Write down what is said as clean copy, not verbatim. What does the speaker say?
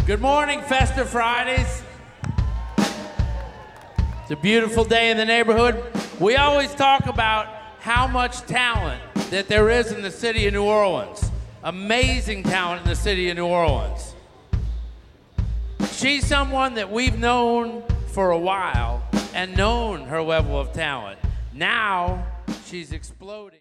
Good morning, Festive Fridays. It's a beautiful day in the neighborhood. We always talk about how much talent that there is in the city of New Orleans. Amazing talent in the city of New Orleans. She's someone that we've known for a while and known her level of talent. Now she's exploding.